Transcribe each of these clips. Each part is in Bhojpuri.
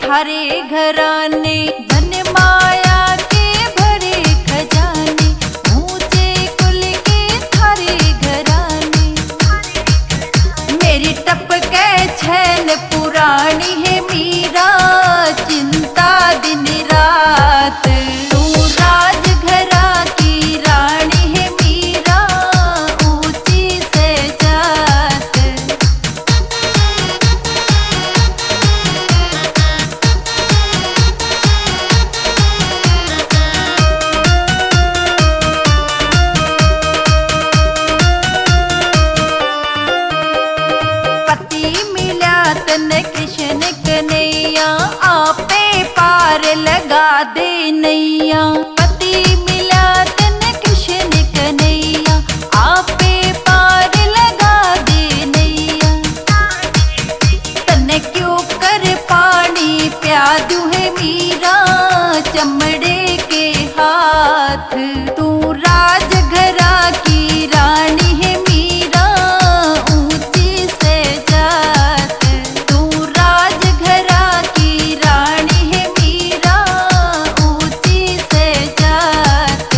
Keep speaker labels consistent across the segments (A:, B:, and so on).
A: थारे घराने, धन माया के भरे खजाने, ऊंचे कुल के थारे घराने। मेरी टपके छैल पुरानी है मीरा, चिंता दिन रात। तू राजघरा की रानी है मीरा, ऊंची से जात। पति मिला तन कृष्ण कन्हैया, आपे पार लगा दे नैया। पति मिला तन कृष्ण कन्हैया, आपे पार लगा दे नैया। तने क्यों कर पानी प्यादू है मीरा, चमड़े के हाथ। तू राजघरा की रानी है मीरा, ऊंची से जात। तू राजघरा की रानी है मीरा, ऊंची से जात।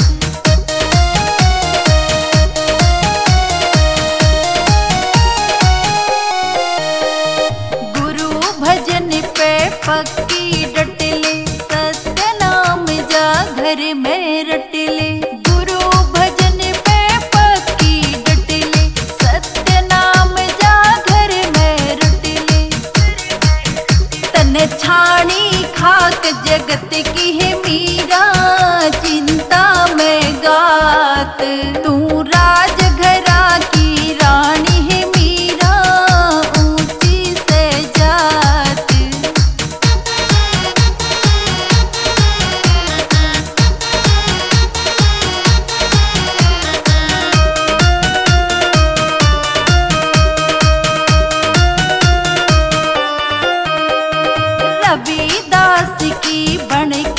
A: गुरु भजन पे पक्की डटले, सत्य नाम जा घर में रटले। गुरु भजन पे पक्की डटले, सत्य नाम जा घर में रटले। तन छाणी खाक जगत की है मीरा, चिंता में गात। तू राजघरा की रानी है मीरा, ऊंची से जात। रविदास की बन